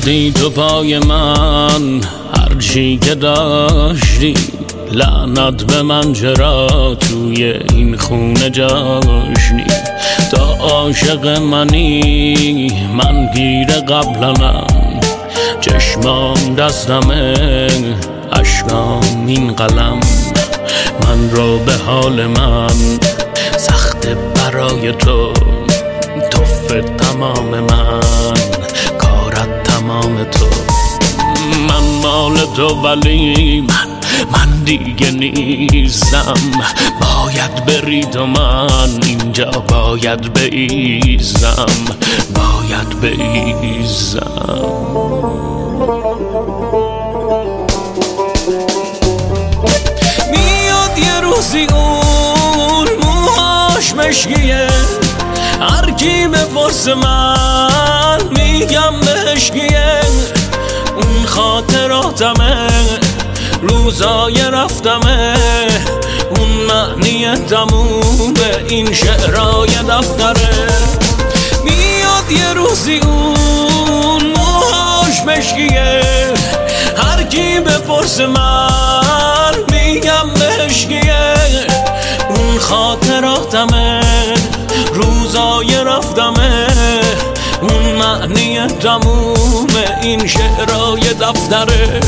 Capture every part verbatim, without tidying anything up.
ریختی تو پای من هرچی که داشتی، لعنت به من چرا توی این خونه جاشنی. تا عاشق منی من گیر قبلنم، چشمام دستمه اشکام این قلم. من رو به حال من سخت برای تو، توف تمام من کارت تمام تو. من مال تو ولی من من دیگه نیستم، باید بری تو، من اینجا باید بایزم، باید بایزم. میاد یه روزی اون موهاش مشکیه، هر کی بپرسه من میگم مشکیه. اون خاطراتمه، روزای رفتمه، اون معنی تمومه این شعرهای دفتره. میاد یه روزی اون موهاش مشکیه، هر کی بپرسه من میگم مشکیه. اون خاطراتمه، روزای رفتمه، اون معنی تمومه این شعرهای دفتره.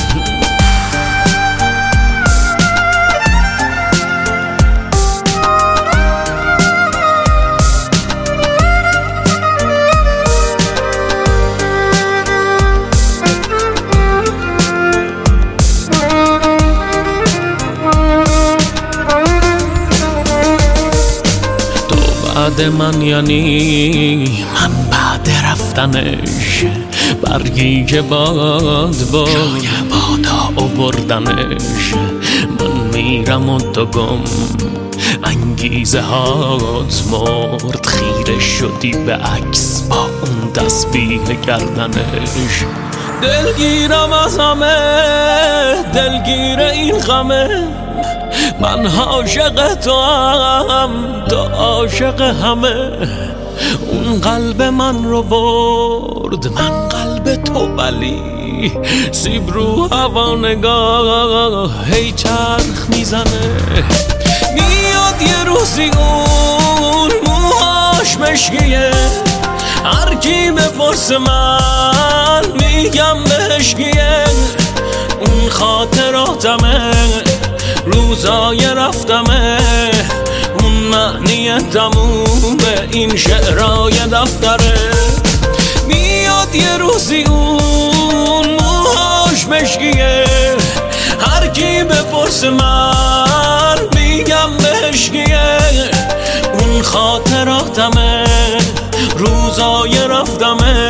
بعد من یعنی من بعد رفتنش، برگی که باد باد جای بادا آوردنش. من میرم و تو گم، انگیزه هات مرد، خیره شدی به عکس با اون تسبیح گردنش. دلگیرم از همه، دلگیر این غمه، من عاشق تو هم، تو عاشق همه. اون قلب من رو برد، من قلب تو ولی سیب رو هوا نگاه هی چرخ میزنه. میاد یه روزی اون موهاش مشکیه، هر کی بپرسه من میگم مشکیه. اون خاطراتمه، روزای رفتمه، اون معنی تمومه این شعرهای دفتره. میاد یه روزی اون موهاش مشکیه، هر کی بپرسه من میگم مشکیه. اون خاطراتمه، روزای رفتمه،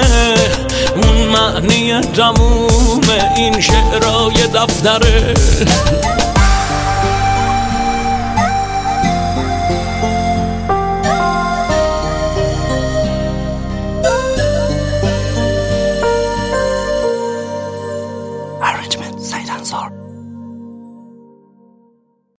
اون معنی تمومه این شعرهای دفتره.